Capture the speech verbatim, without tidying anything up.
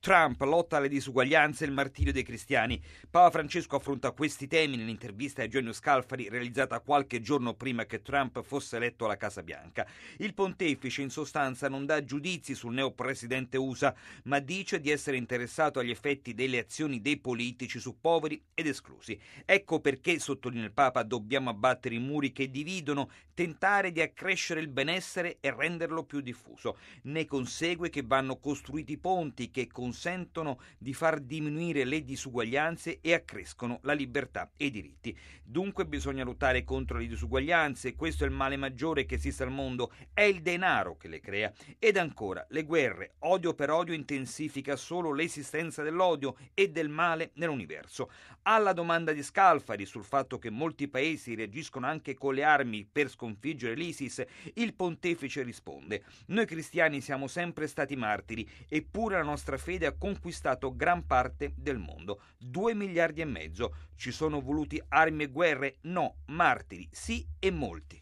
Trump, lotta alle disuguaglianze e il martirio dei cristiani. Papa Francesco affronta questi temi nell'intervista a Eugenio Scalfari realizzata qualche giorno prima che Trump fosse eletto alla Casa Bianca. Il pontefice in sostanza non dà giudizi sul neopresidente U S A, ma dice di essere interessato agli effetti delle azioni dei politici su poveri ed esclusi. Ecco perché, sottolinea il Papa, dobbiamo abbattere i muri che dividono, tentare di accrescere il benessere e renderlo più diffuso. Ne consegue che vanno costruiti ponti che consentono di far diminuire le disuguaglianze e accrescono la libertà e i diritti. Dunque bisogna lottare contro le disuguaglianze, questo è il male maggiore che esiste al mondo, è il denaro che le crea. Ed ancora, le guerre, odio per odio intensifica solo l'esistenza dell'odio e del male nell'universo. Alla domanda di Scalfari sul fatto che molti paesi reagiscono anche con le armi per sconfiggere l'ISIS, il pontefice risponde: noi cristiani siamo sempre stati martiri, eppure la nostra fede ha conquistato gran parte del mondo. Due miliardi e mezzo. Ci sono voluti armi e guerre? No, martiri sì e molti.